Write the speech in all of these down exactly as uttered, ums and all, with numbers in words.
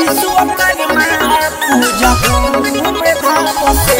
विश्वकर्मा पूजा धूमधाम से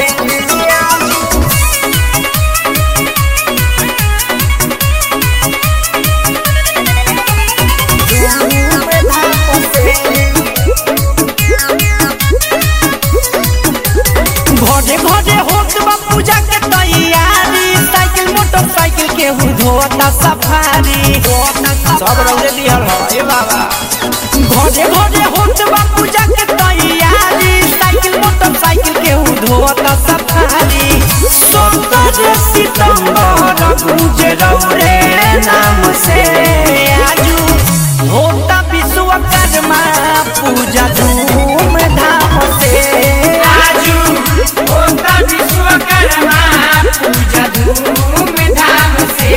घरे घरे होत बा पूजा के तैयारी साइकिल मोटरसाइकिल के धोता सफारी सब रंगे दिहल हो ए बाबा घरे घरे होत बा पूजा के तैयारी साइकिल मोटरसाइकिल के धोता सफारी सत्रह सितंबर गुजरौरे नाम से आजू होता विश्वकर्मा पूजा धूमधाम से आजू होता विश्वकर्मा पूजा धूमधाम से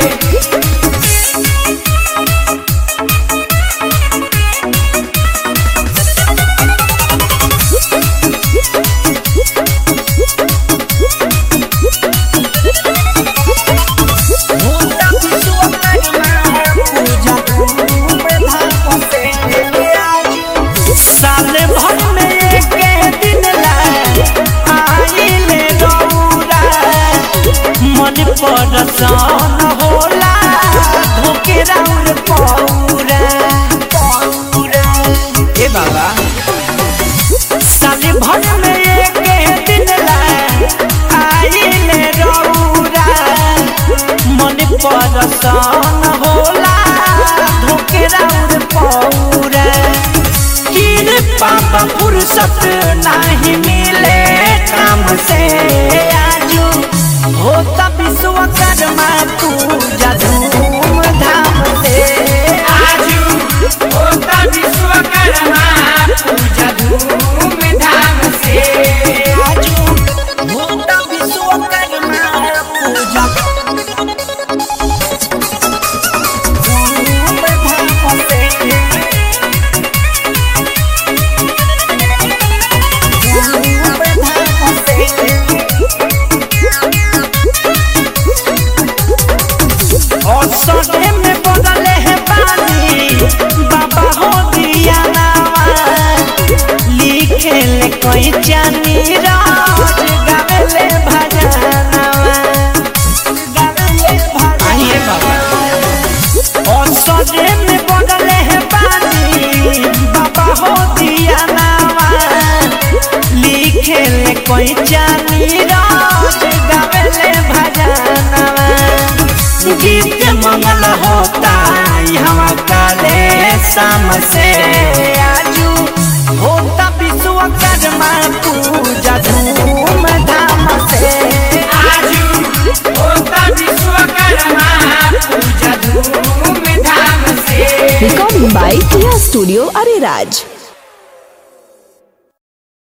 परसान होला धोके राउर पौरा पौरा ए बाबा साले भर में एक दिन ला आइले रौरा मन परसान होला धोके राउर पौरा कीर पापा फुर्सत नहीं मिले काम से आजू होता विश्वकर्मा पूजा धूमधाम से आजू होता विश्वकर्मा पूजा धूमधाम से आजू होता विश्वकर्मा पूजा धूमधाम से सदे में बदले है पानी बाबा हो दिया नावा लिखे ले कोई जानी राज गावेले भजनवा गावेले आइए बाबा और सदे में बदले है पानी बाबा हो दिया नावा लिखे ले कोई जानी राज गावेले भजनवा गीत मंगल होता यहाँ काले शाम से आजू होता विश्वकर्मा पूजा धूमधाम से आजू होता विश्वकर्मा पूजा धूमधाम से recording by Tiya studio Areraj.